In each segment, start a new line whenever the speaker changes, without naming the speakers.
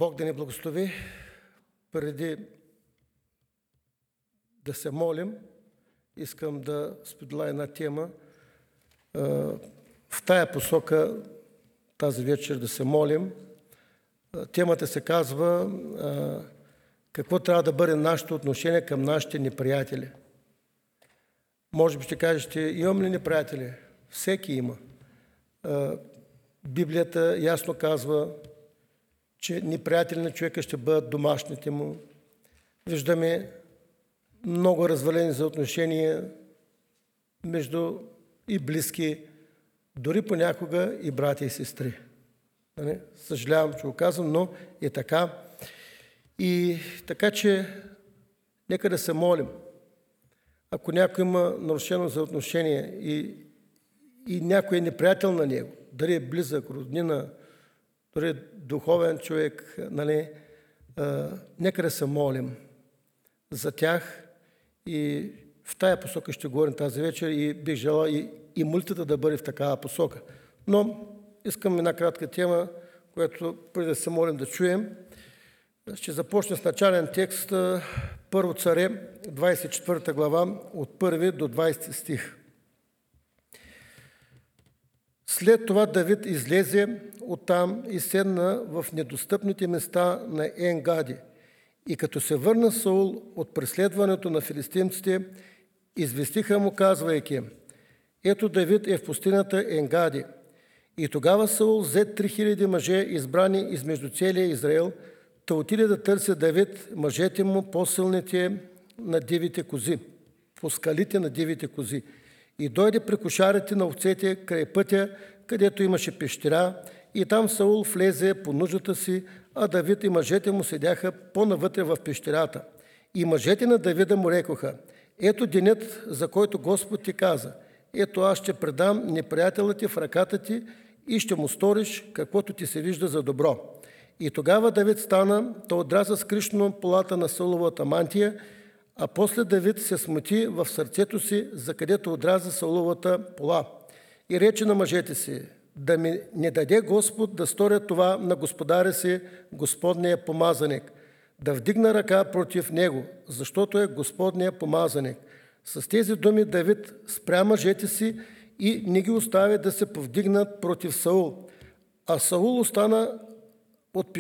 Бог да ни благослови. Преди да се молим, искам да споделя една тема. В тая посока тази вечер да се молим. Темата се казва какво трябва да бъде нашето отношение към нашите неприятели. Може би ще кажете, имам ли неприятели? Всеки има. Библията ясно казва, че неприятели на човека ще бъдат домашните му. Виждаме много развалени за отношения между и близки, дори понякога и братя и сестри. Съжалявам, че го казвам, но е така. И така, че нека да се молим. Ако някой има нарушено за отношение и някой е неприятел на него, дали е близък, роднина, дори е духовен човек, нека да се молим за тях. И в тая посока ще говорим тази вечер и бих желал и молитвата да бъде в такава посока. Но искам една кратка тема, която преди да се молим да чуем. Ще започна с начален текст, Първо царе, 24 глава, от 1 до 20 стих. След това Давид излезе оттам и седна в недостъпните места на Ен-Гади. И като се върна Саул от преследването на филистимците, известиха му, казвайки: ето Давид е в пустинята Ен-Гади. И тогава Саул взе 3000 мъже, избрани измежду целия Израел, та отиде да търси Давид мъжете му по-силните на дивите кози, по скалите на дивите кози. И дойде при кошарите на овцете край пътя, където имаше пещера, и там Саул влезе по нуждата си, а Давид и мъжете му седяха по-навътре в пещерата. И мъжете на Давида му рекоха: ето денят, за който Господ ти каза: ето аз ще предам неприятелът ти в ръката ти и ще му сториш каквото ти се вижда за добро. И тогава Давид стана, та отряза скришно полата на Сауловата мантия, а после Давид се смути в сърцето си, за където отряза Сауловата пола. И рече на мъжете си: да ми не даде Господ да сторя това на господаря си, Господния помазаник, да вдигна ръка против него, защото е Господния помазаник. С тези думи Давид спря мъжете си и не ги остави да се повдигнат против Саул. А Саул остана от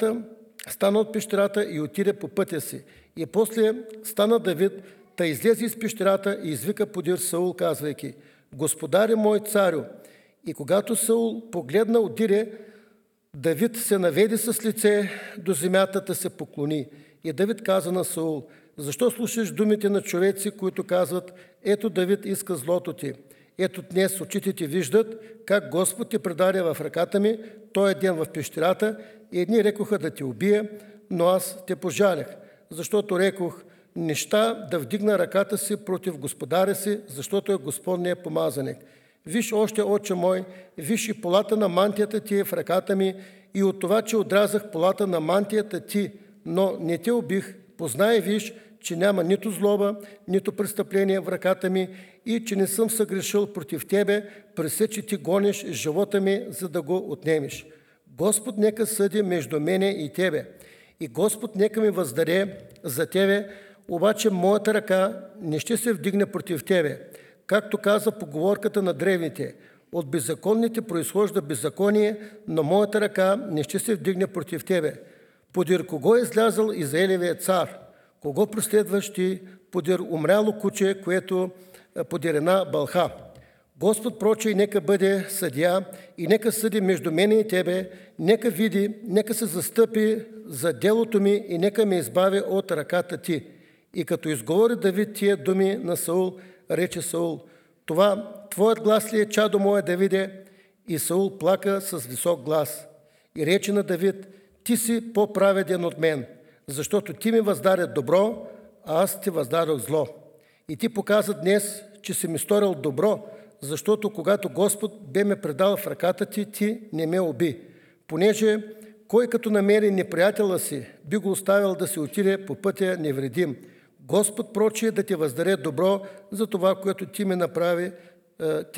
пещерата и отиде по пътя си. И после стана Давид, та излезе из пещерата и извика подир Саул, казвайки: Господаре мой царю. И когато Саул погледна отиде, Давид се наведе с лице до земята, да се поклони. И Давид каза на Саул: защо слушаш думите на човеци, които казват: ето Давид иска злото ти. Ето днес очите ти виждат как Господ ти предаде в ръката ми този ден в пещерата, и едни рекоха да те убия, но аз те пожалях, защото рекох: неща да вдигна ръката си против господаря си, защото е Господния помазаник. Виж още, отче мой, виж и полата на мантията ти е в ръката ми, и от това, че отрязах полата на мантията ти, но не те убих, познай, виж, че няма нито злоба, нито престъпление в ръката ми и че не съм съгрешил против тебе, пресе, че ти гониш живота ми, за да го отнемеш. Господ нека съди между мене и тебе, и Господ нека ми въздаде за тебе, обаче моята ръка не ще се вдигне против тебе. Както каза поговорката на древните: от беззаконните произхожда беззаконие, но моята ръка не ще се вдигне против тебе. Подир кого е излязъл Израилевият цар? Кого преследваш ти? Подир умряло куче, което подир една бълха. Господ проче и нека бъде съдия и нека съди между мене и тебе, нека види, нека се застъпи за делото ми и нека ме избави от ръката ти. И като изговори Давид тия думи на Саул, рече Саул: това твоят глас ли е, чадо мое Давиде? И Саул плака с висок глас. И рече на Давид: ти си по-праведен от мен, защото ти ми въздаде добро, а аз ти въздадох зло. И ти показа днес, че си ми сторил добро, защото когато Господ бе ме предал в ръката ти, ти не ме уби. Понеже кой като намери неприятела си, би го оставил да се отиде по пътя невредим. Господ прочие да ти въздаде добро за това, което ти ме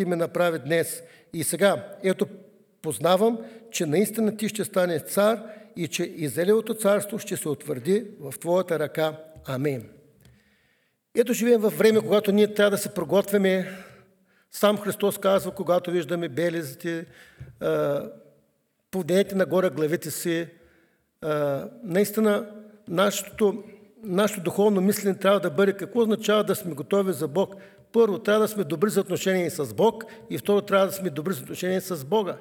направи днес. И сега, ето, познавам, че наистина ти ще стане цар и че Израилевото царство ще се утвърди в Твоята ръка. Амин. Ето живеем във време, когато ние трябва да се проготвяме. Сам Христос казва, когато виждаме белезите, повдигнете нагоре главите си. Наистина, нашето духовно мислене трябва да бъде какво означава да сме готови за Бог. Първо, трябва да сме добри за отношение с Бог и второ, трябва да сме добри за отношение с Бога,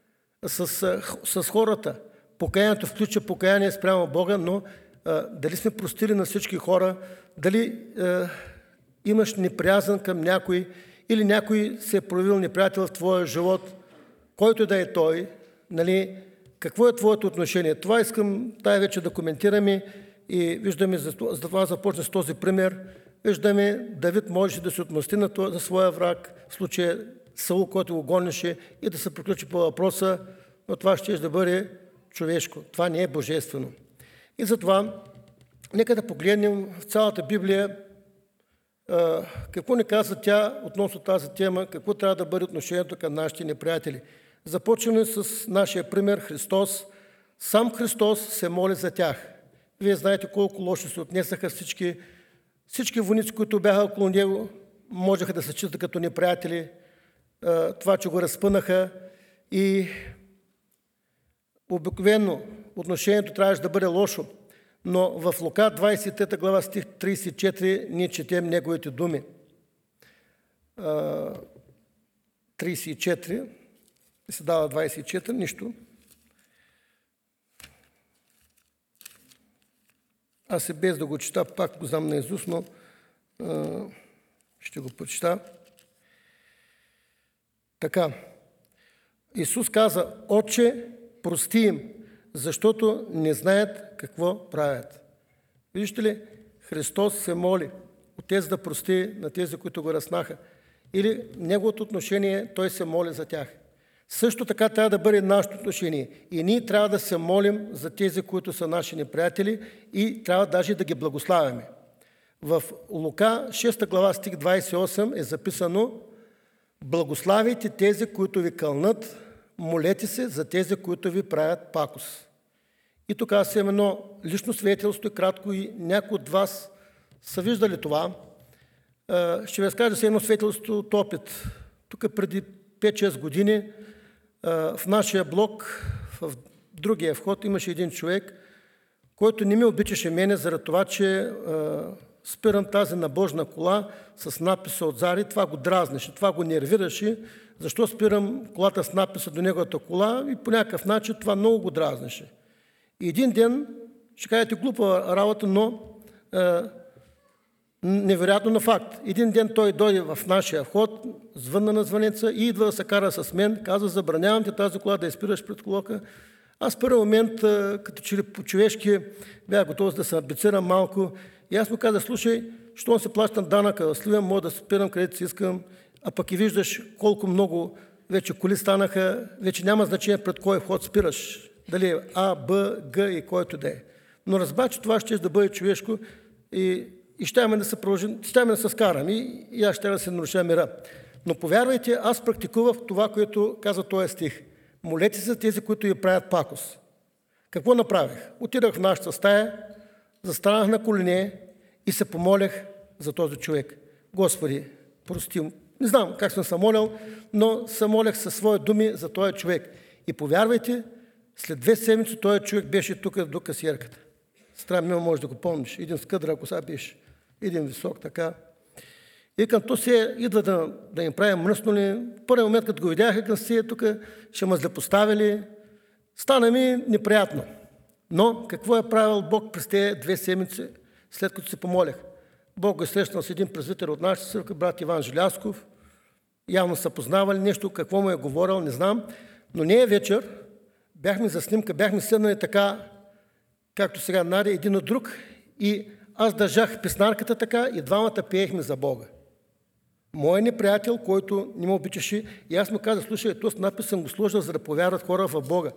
с хората. Покаянието включва покаяние спрямо Бога, но дали сме простили на всички хора, дали имаш неприязан към някой или някой се е проявил неприятел в твоя живот, който да е той, нали, какво е твоето отношение? Това искам тая вече да коментираме и виждаме, за това започна с този пример. Виждаме, Давид можеше да се отмъсти за своя враг, в случая Саул, който го гонеше, и да се приключи по въпроса, но това ще да бъде човешко. Това не е божествено. И затова, нека да погледнем в цялата Библия какво ни казва тя относно тази тема, какво трябва да бъде отношението към нашите неприятели. Започваме с нашия пример Христос. Сам Христос се моли за тях. Вие знаете колко лошо се отнесаха всички войници, които бяха около него, можеха да се считат като неприятели. Това, че го разпънаха, и обикновено отношението трябваше да бъде лошо. Но в Лука 23 глава стих 34 ние четем неговите думи. 34 се дава 24, нищо. Аз и без да го чета, пак го знам наизуст, но ще го прочета. Така. Исус каза: Отче, прости им, защото не знаят какво правят. Виждате ли, Христос се моли Отец да прости на тези, които го разнаха. Или неговото отношение, той се моли за тях. Също така трябва да бъде нашето отношение. И ние трябва да се молим за тези, които са наши неприятели, и трябва даже да ги благославяме. В Лука 6 глава стих 28 е записано: Благославяйте тези, които ви кълнат, молете се за тези, които ви правят пакост. И тук аз имам едно лично свидетелство и кратко, и някои от вас са виждали това. Ще ви разкажа се едно свидетелство от опит. Тук преди 5-6 години в нашия блок, в другия вход, имаше един човек, който не ме обичаше мене заради това, че спирам тази набожна кола с надписа отзади. Това го дразнеше, това го нервираше. Защо спирам колата с надписа до неговата кола? И по някакъв начин това много го дразнеше. И един ден, ще кажете глупа работа, но невероятно на факт. Един ден той дойде в нашия вход, звънна на звънеца и идва да се кара с мен. Казва: забранявам ти тази кола да я спираш пред колока. Аз в първи момент, като че ли по-човешки, бях готов да се абицирам малко. И аз му казах: слушай, щом се плащам данъка в Сливен, мога да спирам където си искам, а пък и виждаш колко много вече коли станаха, вече няма значение пред кой вход спираш. Дали е А, Б, Г и който да е. Но разбра, че това ще да бъде човешко и щяме да се продължим, щяме да се скарам и аз ще да се наруша мира. Но повярвайте, аз практикувах това, което казва този стих. Молете се за тези, които я правят пакост. Какво направих? Отидах в нашата стая, застанах на колене и се помолех за този човек. Господи, прости му. Не знам как съм се молил, но се молех със свои думи за този човек. И повярвайте, след 2 седмици този човек беше тук до касиерката. Странно, може да го помниш. Един с къдра коса беше, един висок така. И към то се идва да им прави мръсноли. В първи момент, като го видяха към се, тук ще ме злепоставили. Стана ми неприятно. Но какво е правил Бог през тези 2 седмици, след като се помолях? Бог го е срещнал с един презвитер от нашата църква, брат Иван Желязков. Явно са познавали нещо, какво му е говорил, не знам. Но не е вечер, бяхме за снимка, бяхме седнали така, както сега Надя, един от друг, и аз държах песнарката така и двамата пеехме за Бога. Моят неприятел, който не ме обичаше, и аз му казах: слушай, този надпис съм го сложил, за да повярват хора в Бога.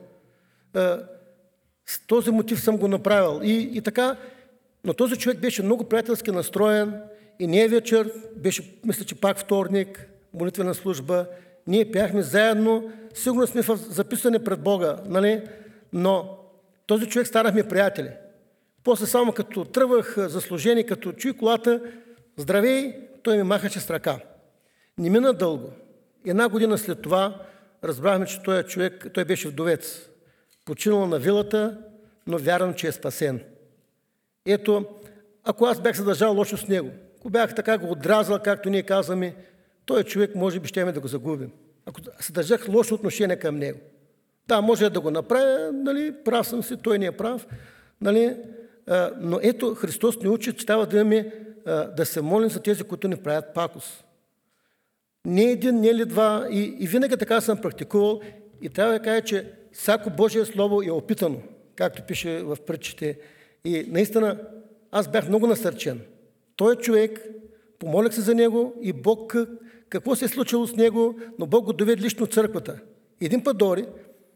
С този мотив съм го направил. И така, но този човек беше много приятелски настроен и не е вечер, беше, мисля, че пак вторник, молитвена служба. Ние пяхме заедно, сигурно сме записани пред Бога, нали? Но този човек станахме приятели. После само като тръгвах за служение, като чуй колата, здравей, той ми махаше с ръка. Не мина дълго. 1 година след това разбрахме, че този човек, той беше вдовец. Починал на вилата, но вярвам, че е спасен. Ето, ако аз бях се държал лошо с него, ако бях така го отдразал, както ние казваме, този човек може би щеме да го загубим. Ако се държах лошо отношение към него. Да, може да го направя, нали, прав съм си, той не е прав, нали, но ето Христос ни учи, че трябва да имаме, да се молим за тези, които ни правят пакост. Не един, не ли два, и винаги така съм практикувал, и трябва да кажа, че всяко Божие Слово е опитано, както пише в притчите. И наистина аз бях много насърчен. Той човек, помолих се за него и Бог, какво се е случило с него, но Бог го доведе лично в църквата. Един път дори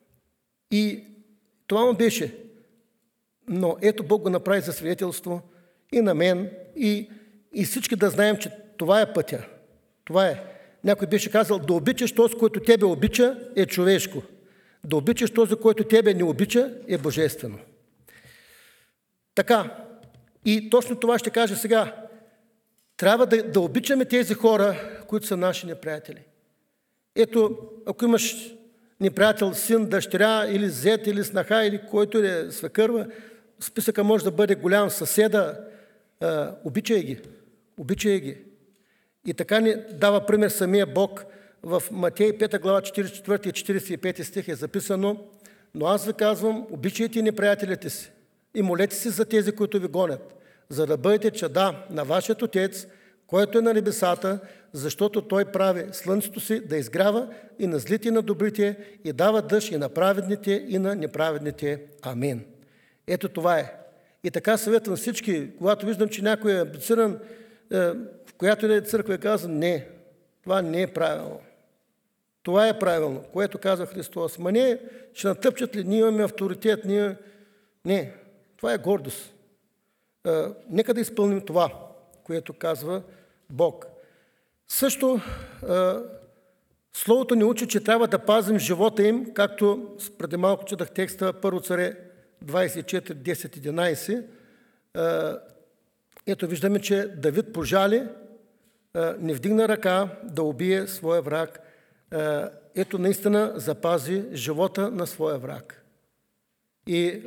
и това му беше. Но ето Бог го направи за свидетелство и на мен, и всички да знаем, че това е пътя. Това е. Някой беше казал, да обичаш този, който тебе обича, е човешко. Да обичаш този, който тебе не обича, е божествено. Така, и точно това ще кажа сега. Трябва да обичаме тези хора, които са наши неприятели. Ето, ако имаш неприятел, син, дъщеря, или зет, или снаха, или който е свекърва, списъка може да бъде голям, съседа, обичай ги. Обичай ги. И така ни дава пример самия Бог. В Матей 5 глава 44 и 45 стих е записано: но аз ви казвам, обичайте неприятелите си и молете се за тези, които ви гонят, за да бъдете чада на вашият Отец, който е на небесата, защото Той прави слънцето си да изгрява и на злите и на добрите, и дава дъжд и на праведните и на неправедните. Амин. Ето това е. И така съветвам всички, когато виждам, че някой е амбициран, в която и да е църква, и казва, не, това не е правилно. Това е правилно, което казва Христос. Ма не, ще натъпчат ли, ние имаме авторитет, Не, това е гордост. Нека да изпълним това, което казва Бог. Също Словото ни учи, че трябва да пазим живота им, както преди малко четах текста 1 Царе 24, 10, 11. Ето виждаме, че Давид пожали, не вдигна ръка да убие своя враг. Ето наистина запази живота на своя враг. И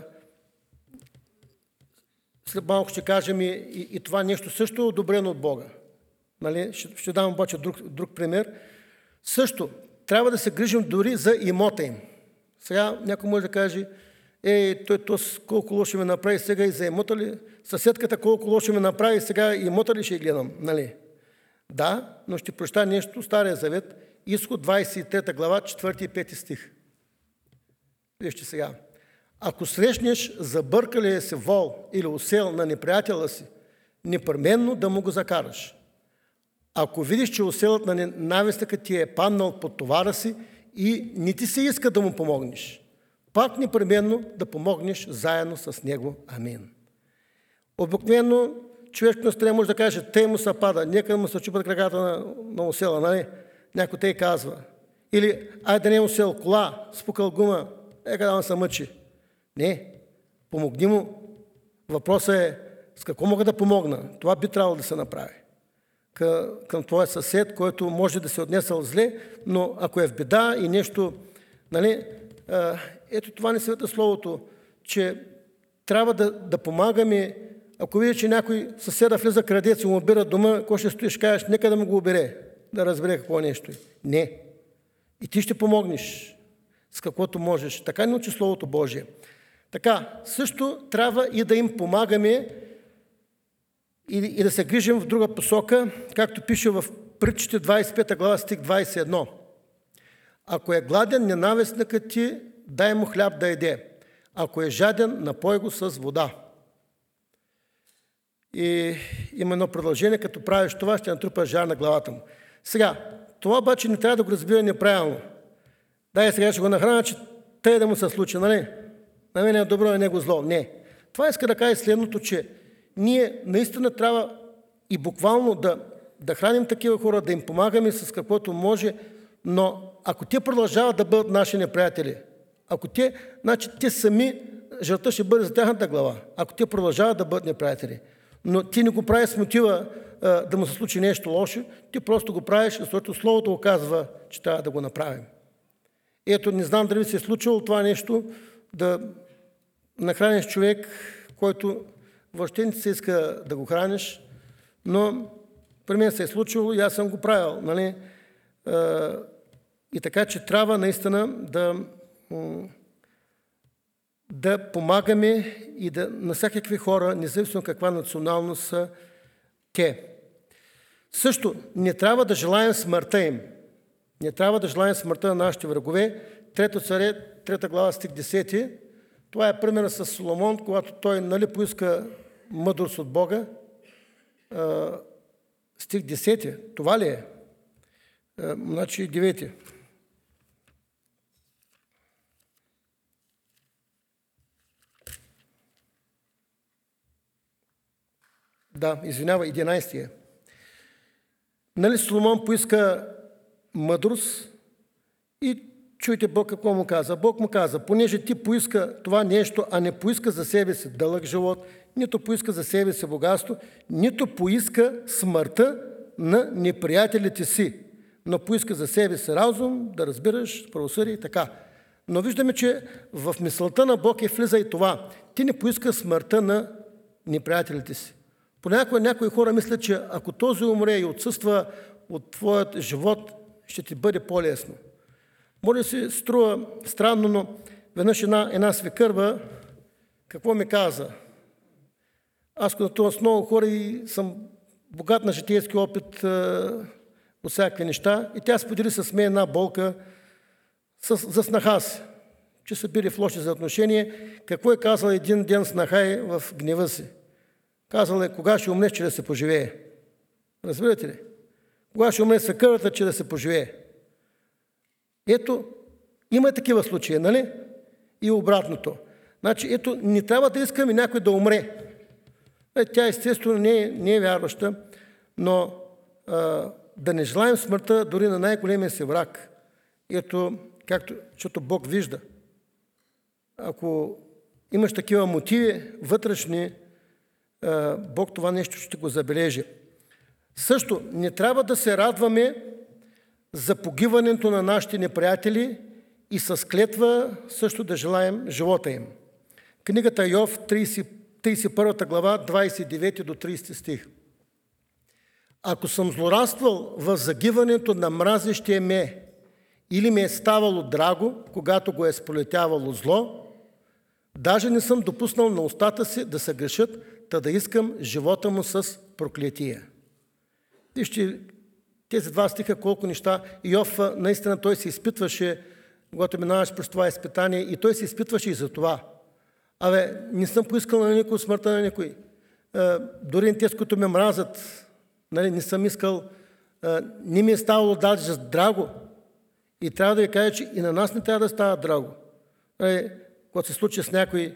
след малко ще кажем и това нещо също е одобрено от Бога. Нали? Ще дам обаче друг пример. Също трябва да се грижим дори за имота им. Сега някой може да каже, той колко лошо ми направи сега и за имота ли? Съседката колко лошо ми направи сега и имота ли ще гледам? Нали? Да, но ще прочета нещо, Стария завет, Изход 23 глава, 4 и 5 стих. Вижте сега. Ако срещнеш забъркалия се вол или осел на неприятела си, непременно да му го закараш. Ако видиш, че оселът на ненавистника ти е паднал под товара си и не ти се иска да му помогнеш, пак непременно да помогнеш заедно с него. Амин. Обикновено човек на страна може да каже, тъй му се пада, нека му се чупат краката на осела, нали? Някой тъй казва. Или, айде не е осел, кола, спукал гума, нека да му се мъчи. Не, помогни му. Въпросът е, с какво мога да помогна? Това би трябвало да се направи. Към твоя съсед, който може да се отнесъл зле, но ако е в беда и нещо, нали, ето това ни света Словото, че трябва да помагаме. Ако видиш, че някой съседа влиза крадец и му обира дома, какво ще стоиш, кажеш, нека да му го обере, да разбере какво нещо е. Не. И ти ще помогнеш с каквото можеш. Така ни учи Словото Божие. Така, също трябва и да им помагаме и да се грижим в друга посока, както пише в Притчите 25 глава стих 21. Ако е гладен ненавистникът ти, дай му хляб да еде. Ако е жаден, напой го с вода. И има едно продължение, като правиш това, ще натрупаш жар на главата му. Сега, това обаче не трябва да го разбира неправилно. Дай сега ще го нахрана, че тъй да му се случи, нали? На мен е добро, а него зло. Не. Това иска да каже следното, че ние наистина трябва и буквално да храним такива хора, да им помагаме с каквото може, но ако те продължават да бъдат наши неприятели, ако те, значи те сами жертва ще бъде за тяхната глава, ако те продължават да бъдат неприятели. Но ти не го правиш с мотива да му се случи нещо лошо, ти просто го правиш, защото Словото го казва, че трябва да го направим. Ето, не знам дали се е случило това нещо, да нахраниш човек, който въобще не се иска да го храниш, но при мен се е случило и аз съм го правил. Нали? И така, че трябва наистина да помагаме и на всякакви хора, независимо каква националност са те. Също не трябва да желаем смъртта им. Не трябва да желаем смъртта на нашите врагове. 3 Царе, 3 глава, стих 10. Това е примерът с Соломон, когато той поиска мъдрост от Бога. Стих 10. Това ли е? Значи 9. Да, извинявай, 11. Соломон поиска мъдрост и чуйте Бог какво му каза. Бог му каза, понеже ти поиска това нещо, а не поиска за себе си дълъг живот, нито поиска за себе си богатство, нито поиска смъртта на неприятелите си, но поиска за себе си разум, да разбираш правосъдие и така. Но виждаме, че в мисълта на Бог влиза и това. Ти не поиска смъртта на неприятелите си. Понякога някои хора мислят, че ако този умре и отсъства от твоят живот, ще ти бъде по-лесно. Може да се струва странно, но веднъж една свекърва какво ми каза? Аз като с много хора и съм богат на житейски опит от всякакви неща и тя сподели с мен една болка за снаха си, че са били в лоши за отношение. Какво е казала един ден снаха в гнева си? Казала е, кога ще умреш, че да се поживее. Разбирате ли? Кога ще умре свекървата, че да се поживее. Ето, има такива случаи, нали? И обратното. Значи, ето, не трябва да искаме някой да умре. Тя естествено не е вярваща, но да не желаем смъртта дори на най-големия си враг. Ето, защото Бог вижда. Ако имаш такива мотиви вътрешни, Бог това нещо ще го забележи. Също не трябва да се радваме за погиването на нашите неприятели и с клетва също да желаем живота им. Книгата Йов, 31 глава, 29 до 30 стих. Ако съм злорадствал в загиването на мразещия ме или ми е ставало драго, когато го е сполетявало зло, даже не съм допуснал на устата си да се грешат, та да искам живота му с проклетия. Вижте тези два стиха колко неща. Йов наистина той се изпитваше, когато минаваш през това изпитание, и той се изпитваше и за това. Не съм поискал на никой смъртта на никой. Дори тези, които ме мразят, не съм искал, не ми е ставало даже драго. И трябва да ви кажа, че и на нас не трябва да става драго. Когато се случи с някой,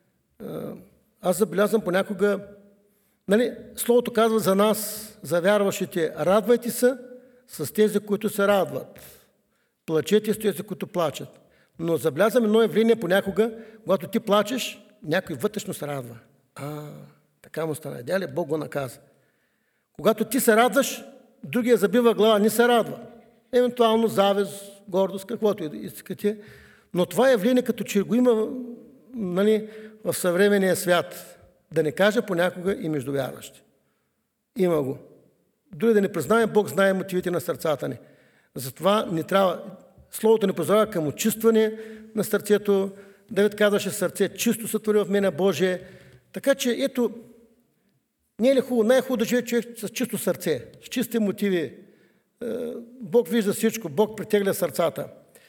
аз забелязвам понякога, Словото казва за нас, за вярващите, радвайте се с тези, които се радват. Плачете с тези, които плачат. Но забелязвам едно явление понякога, когато ти плачеш, някой вътрешно се радва. Така му стана. Дали Бог го наказа. Когато ти се радваш, другия забива глава, не се радва. Евентуално завист, гордост, каквото искате. Но това явление, като че го има в съвременния свят, да не кажа понякога и между вярващи. Има го. Дори да не признаем, Бог знае мотивите на сърцата ни. Затова не трябва. Словото ни позволява към очистване на сърцето. Давид казваше, сърце чисто сътвори в мене Божие. Така че, ето, не е ли хубаво? Най-хубаво да живее човек с чисто сърце, с чисти мотиви. Бог вижда всичко, Бог притегля сърцата.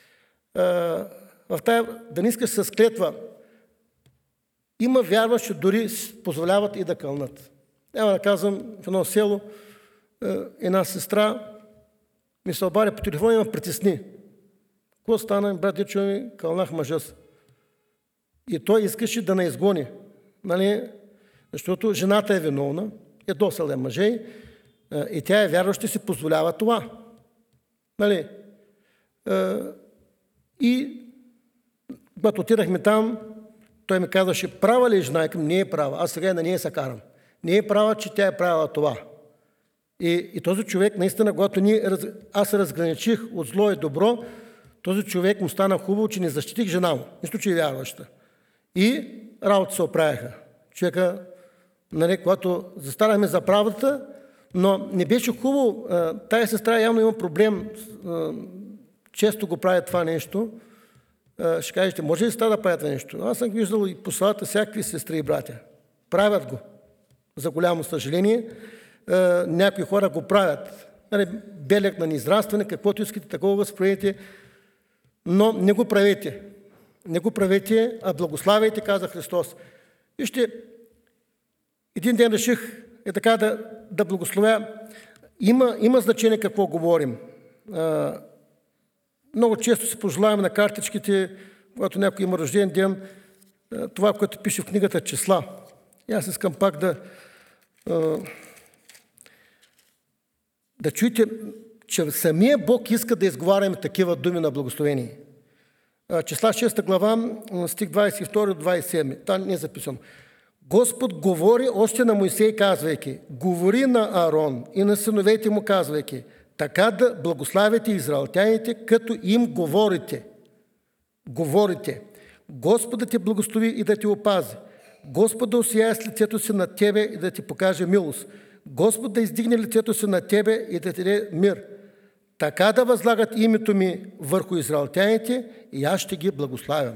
В тая, да не искаш с клетва, има вярващи, дори позволяват и да кълнат. Няма да казвам, в едно село, една сестра ми се обади по телефона и ме притесни. Какво стана, брат Дечо ми, кълнах мъжа си. И той искаше да не изгони. Защото жената е виновна, ядосал е мъже и тя е вярваща, си позволява това. И когато отидахме там, той ми казваше, права ли е жена? Към не е права. Аз сега на нея се карам. Не е права, че тя е правила това. И този човек, наистина, когато аз се разграничих от зло и добро, този човек му стана хубаво, че не защитих жена му. Нищо, че е вярваща. И работа се оправяха. Човека, нали, когато застанахме за правдата, но не беше хубаво. Тая сестра явно има проблем. Често го прави това нещо. Ще кажете, може ли сестра да прави това нещо? Аз съм виждал и по селата всякакви сестри и братя. Правят го. За голямо съжаление. Някои хора го правят. Нали, белег на неизрастване, каквото искате, такова възприемете, но не го правете. Не го правете, а благославяйте, каза Христос. Вижте, един ден реших така да благословя. Има значение какво говорим. Много често се пожелаваме на картичките, когато някой има рожден ден, това, което пише в книгата Числа. И аз искам пак да чуете, че самия Бог иска да изговаряме такива думи на благословение. Числа 6 глава, стих 22 до 27. Там не е записано. Господ говори още на Моисей, казвайки, говори на Аарон и на синовете му, казвайки, така да благославяте израелтяните, като им говорите. Говорите. Господ да те благослови и да те опази. Господ да осияе с лицето си над тебе и да ти покаже милост. Господ да издигне лицето си над тебе и да ти даде мир. Така да възлагат името ми върху израелтяните и аз ще ги благославям.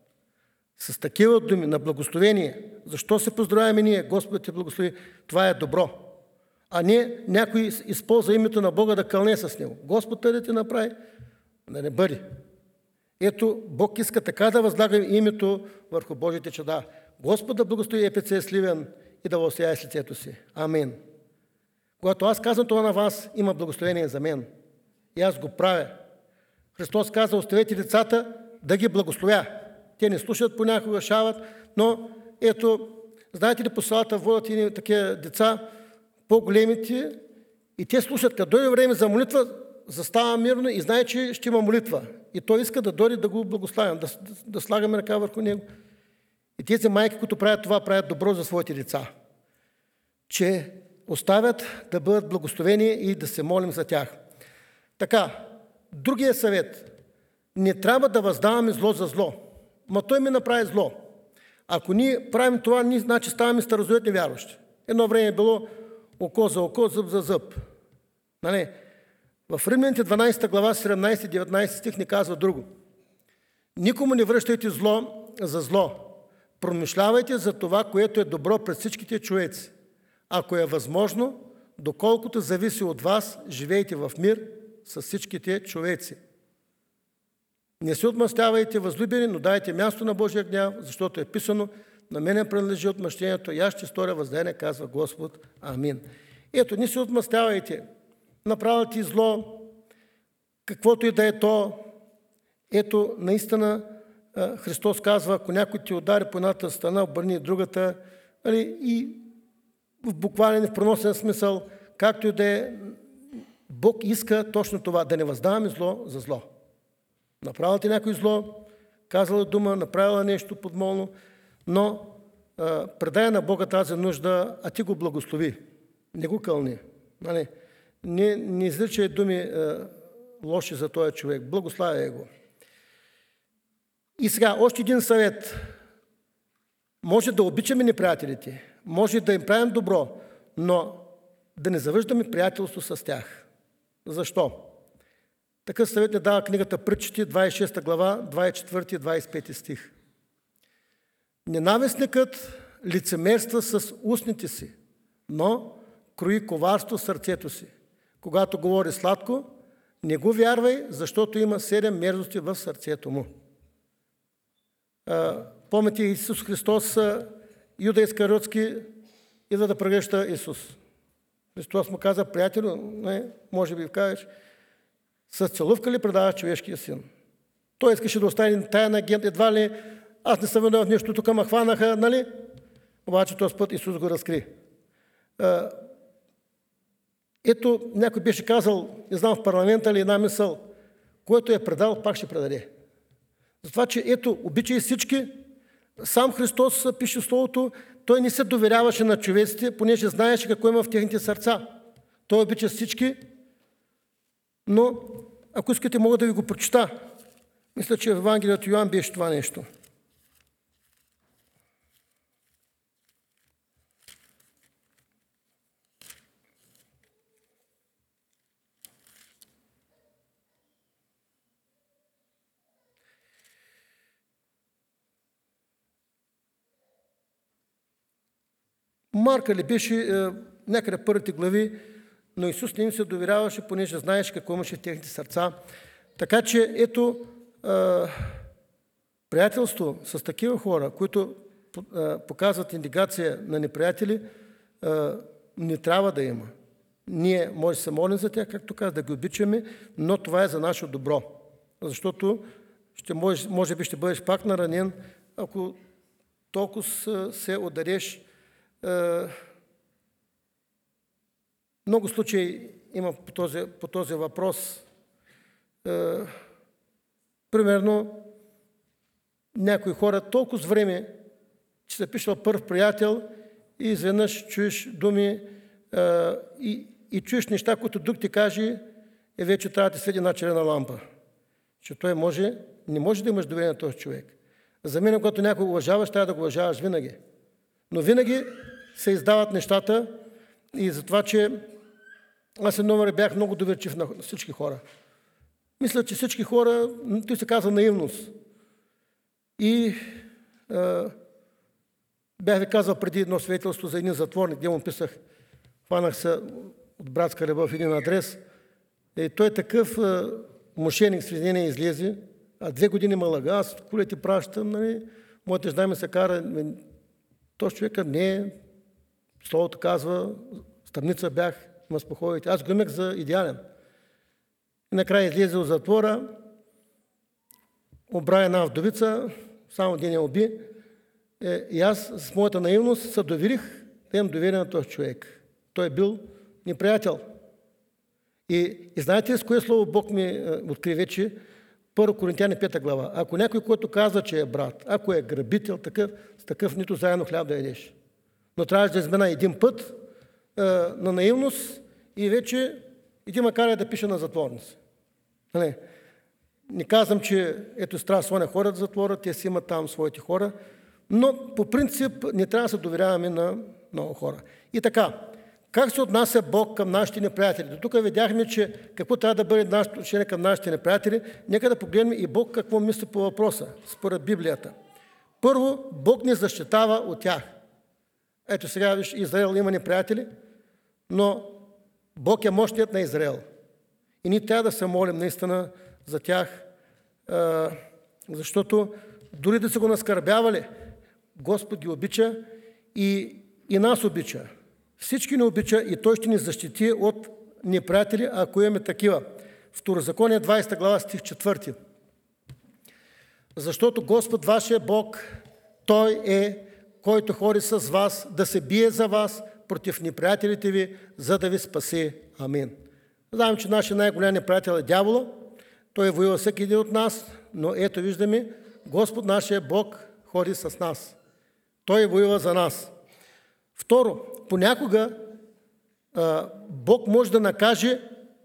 С такива думи на благословение. Защо се поздравяме ние? Господ те благослови. Това е добро. А не някой използва името на Бога да кълне с него. Господ да те направи, да не бъде. Ето, Бог иска така да възлага името върху Божите чада. Господ да благослови ЕПЦ Сливен и да възсияе с лицето си. Амин. Когато аз казвам това на вас, има благословение за мен. И аз го правя. Христос каза, оставете децата да ги благословя. Те не слушат понякога, шават, но ето, знаете ли, по селата водят и такива деца, по-големите, и те слушат, като дойде време за молитва, застава мирно и знае, че ще има молитва. И той иска да дойде да го благославям, да слагаме ръка върху него. И тези майки, които правят това, правят добро за своите деца. Че оставят да бъдат благословени и да се молим за тях. Така, другия съвет. Не трябва да въздаваме зло за зло. Ма той ми направи зло. Ако ние правим това, ние значи ставаме старозаветни вярващи. Едно време е било око за око, зъб за зъб. Нали? В Римляните 12 глава 17-19 стих ни казва друго. Никому не връщайте зло за зло. Промишлявайте за това, което е добро пред всичките човеци. Ако е възможно, доколкото зависи от вас, живейте в мир с всичките човеци. Не се отмъстявайте, възлюбени, но дайте място на Божия гняв, защото е писано, на мене принадлежи отмъщението, и аз ще сторя въздаяние, казва Господ. Амин. Ето, не се отмъстявайте. Направил ти зло, каквото и да е то. Ето, наистина, Христос казва, ако някой ти удари по едната страна, обърни другата, и в буквален и в проносен смисъл, както и да е, Бог иска точно това, да не въздаваме зло за зло. Направил ти някой зло, казала дума, направила нещо подмолно, но предай на Бога тази нужда, а ти го благослови. Не го кълни. Нали? Не изричай думи лоши за този човек. Благославяй го. И сега, още един съвет. Може да обичаме неприятелите, може да им правим добро, но да не завършваме приятелство с тях. Защо? Такъв съвет ни дава книгата Притчите, 26 глава, 24 и 25 стих. Ненавистникът лицемерства с устните си, но крои коварство в сърцето си. Когато говори сладко, не го вярвай, защото има 7 мерзости в сърцето му. Помните, Исус Христос, Юда Искариотски, идва да прегръща Исус. Христос му каза, приятелю, може би кажеш, с целувка ли предаваш човешкия син? Той искаше да остане таен агент, едва ли аз не съм виновен в нещо, тук ме хванаха, нали? Обаче този път Исус го разкри. Ето, някой беше казал, не знам в парламента ли една мисъл, който е предал, пак ще предаде. Затова, че ето, обичай всички, Сам Христос, пише Словото, той не се доверяваше на човеците, понеже знаеше какво има в техните сърца. Той обича всички, но ако искате, мога да ви го прочита. Мисля, че в Евангелието Йоан беше това нещо. Марка ли беше някъде първите глави, но Исус не им се доверяваше, понеже знаеш какво имаше в техните сърца. Така че ето приятелство с такива хора, които показват индикация на неприятели, не трябва да има. Ние може да се молим за тях, както казах, да ги обичаме, но това е за наше добро. Защото може би ще бъдеш пак наранен, ако толкова се удариш. Много случаи има по този въпрос. Примерно, някои хора толкова време, че се пишва първ приятел и изведнъж чуеш думи и чуеш неща, които друг ти каже, вече трябва да ти свети една червена лампа. Че той не може да имаш доверие на този човек. За мен, когато някой уважаваш, трябва да го уважаваш винаги. Но винаги се издават нещата и затова, че аз едно време бях много доверчив на всички хора. Мисля, че всички хора, той се казва наивност. И бях ви казал преди едно свидетелство за един затворник, где му писах, хванах се от братска любов един адрес. И той такъв мошеник с извинение излезе, а 2 години ме лага, аз коли ти пращам, нали, моята жена ми се кара, този човека не е, словото казва, стърница бях, ме спокойите. Аз го имах за идеален. И накрая излезе от затвора, обра една вдовица, само един я уби. И аз с моята наивност се доверих да имам доверие на този човек. Той е бил неприятел. И знаете ли с кое слово Бог ми откри вече? 1 Коринтияни 5 глава. Ако някой, който казва, че е брат, ако е грабител, с такъв нито заедно хляб да ядеш. Но трябваше да измена един път на наивност и вече иди макар да пише на затворници. Не казвам, че ето трябва да слоня хора в затвора, те си имат там своите хора, но по принцип не трябва да се доверяваме на много хора. И така, как се отнася Бог към нашите неприятели? До тук видяхме, че какво трябва да бъде нашето отношение към нашите неприятели. Нека да погледнем и Бог какво мисли по въпроса, според Библията. Първо, Бог ни защитава от тях. Ето сега, виж, Израел има неприятели, но Бог е мощният на Израел. И ние трябва да се молим наистина за тях, защото дори да са го наскърбявали, Господ ги обича и нас обича. Всички ни обича и Той ще ни защити от неприятели, ако имаме такива. Второзаконие 20 глава, стих 4. Защото Господ вашия Бог, Той е, който ходи с вас, да се бие за вас против неприятелите ви, за да ви спаси. Амин. Знаем, че нашия най-голям неприятел е дявола. Той воюва всеки един от нас, но ето виждаме, Господ нашия Бог ходи с нас. Той воюва за нас. Второ, понякога Бог може да накаже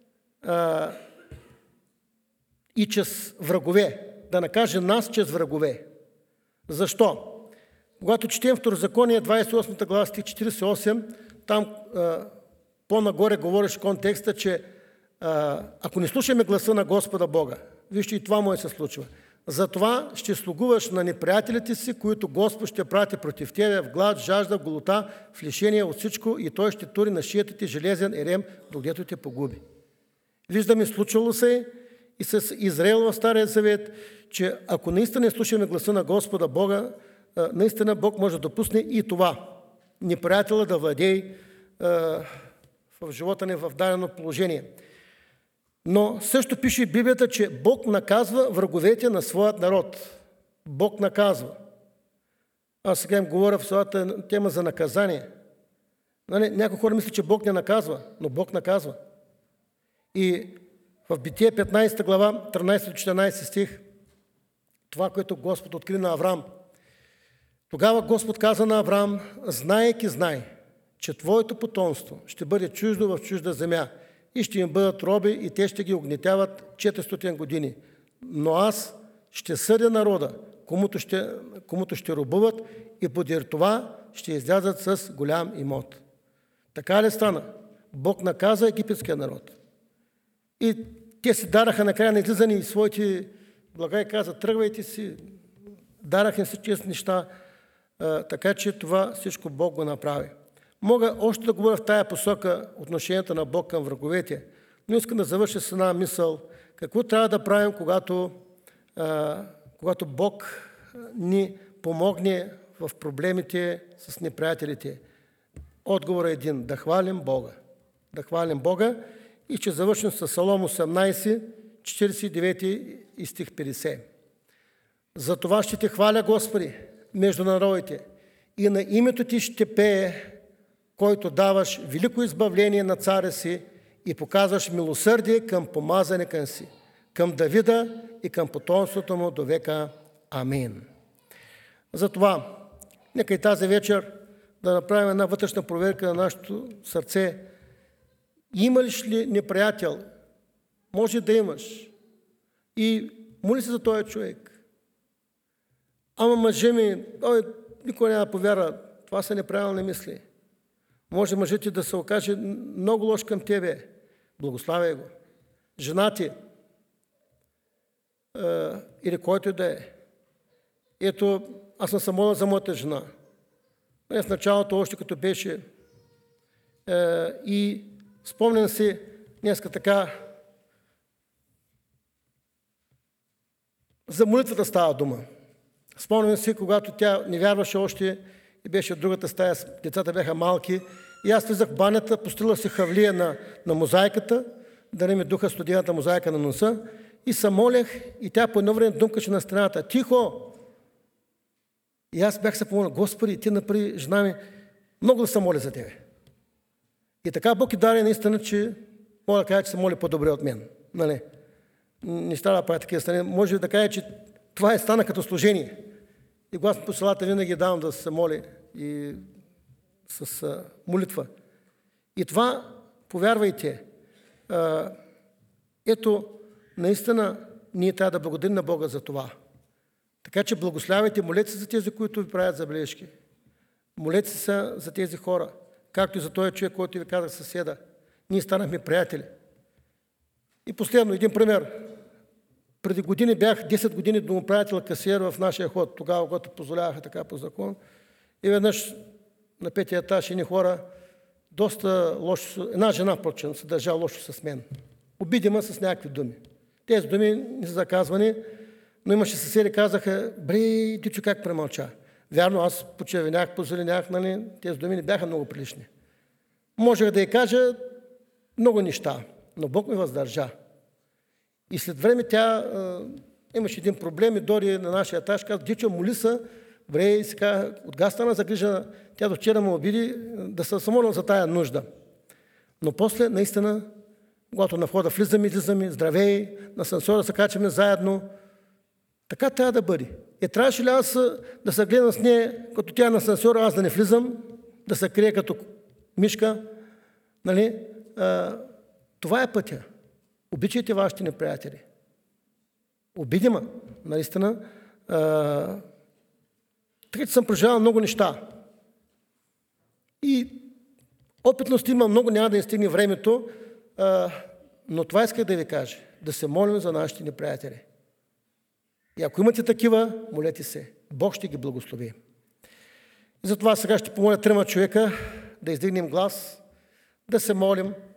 и чрез врагове. Да накаже нас чрез врагове. Защо? Когато четем Второзаконие 28 глава, стих 48, там по-нагоре говориш контекста, че ако не слушаме гласа на Господа Бога, вижте и това може да се случва. Затова ще слугуваш на неприятелите си, които Господ ще прати против тебе в глад, жажда, в голота, в лишение от всичко и Той ще тури на шията ти железен ерем, докъдето те погуби. Виждаме, случило се и с Израел в Стария Завет, че ако наистина не слушаме гласа на Господа Бога, наистина Бог може да допусне и това. Неприятела да владее в живота ни в дадено положение. Но също пише в Библията, че Бог наказва враговете на своят народ. Бог наказва. Аз сега им говоря в своята тема за наказание. Някои хора мислят, че Бог не наказва, но Бог наказва. И в Битие 15 глава, 13-14 стих, това, което Господ откри на Авраам, Тогава Господ каза на Авраам: знаейки, знай, че твоето потомство ще бъде чуждо в чужда земя и ще им бъдат роби и те ще ги огнетяват 400 години. Но аз ще съдя народа, комуто ще робуват и подир това ще излязат с голям имот. Така ли стана? Бог наказа египетския народ. И те си дараха накрая на излизане и своите блага и каза: тръгвайте си, дараха им си честни неща, така че това всичко Бог го направи. Мога още да говоря в тая посока отношението на Бог към враговете, но искам да завърша с една мисъл. Какво трябва да правим, когато Бог ни помогне в проблемите с неприятелите? Отговор е един: да хвалим Бога. Да хвалим Бога. И ще завършим с Псалом 18, 49 и стих 50. За това ще те хваля, Господи, между народите, и на името ти ще пее, който даваш велико избавление на царя си и показваш милосърдие към помазаника си, към Давида и към потомството му до века. Амин. Затова, нека и тази вечер да направим една вътрешна проверка на нашето сърце. Имаш ли неприятел? Може да имаш. И моли се за този човек. Ама мъже ми, никой няма да повярва. Това са неправилни мисли. Може мъжът ти да се окаже много лош към тебе. Благославяй го. Жена ти, или който и да е. Ето, аз съм молил за моята жена. В началото, още като беше, и спомням си днеска така, за молитвата става дума. Спомням си, когато тя не вярваше още и беше в другата стая, децата бяха малки, и аз влизах в банята, построила си хавлия на мозайката, да не ми духа студената мозайка на носа, и се молех, и тя по едно време думкаше на страната: тихо! И аз бях се помолил: Господи, ти направи жена ми много да се моля за тебе. И така Бог и даде наистина, че мога да кажа, че се моли по-добре от мен. Нали? Не става да прави такива страни. Може да кажа, че това стана като служение. И когато по селата винаги давам да се моли и с молитва. И това, повярвайте, ето, наистина ние трябва да благодарим на Бога за това. Така че благославяйте, молете се за тези, които ви правят забележки. Молете се за тези хора, както и за този човек, който ви казах съседа. Ние станахме приятели. И последно, един пример. Преди години бях 10 години домоправител касиер в нашия ход, тогава, когато позволяваха така по закон. И веднъж на 5-ти етаж едни хора, доста лошо, една жена, впрочем, се държа лошо с мен. Обидима с някакви думи. Тези думи не са заказвани, но имаше съседи, казаха: бре, дичо, как премълча. Вярно, аз почервенях, позеленях, нали? Тези думи не бяха много прилични. Можех да й кажа много неща, но Бог ме въздържа. И след време тя имаше един проблем и дори на нашия етаж, каза: дичо, моли се, бре, и сега от газ стана загрижена. Тя до вчера му обиди да се самоля за тая нужда. Но после, наистина, когато на входа влизаме, здравей, на асансьора се качваме заедно. Така трябва да бъде. Трябваше ли аз да се гледам с нея, като тя е на асансьора, аз да не влизам, да се крия като мишка? Нали? Това е пътя. Обичайте вашите неприятели. Обидима, наистина. Така че съм преживял много неща. И опитност има много, няма да ни стигне времето, но това исках да ви кажа. Да се молим за нашите неприятели. И ако имате такива, молете се. Бог ще ги благослови. И затова сега ще помоля 3 човека да издигнем глас, да се молим